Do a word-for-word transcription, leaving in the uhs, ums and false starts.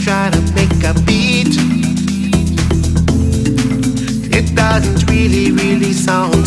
try to make a beat. It doesn't really, really sound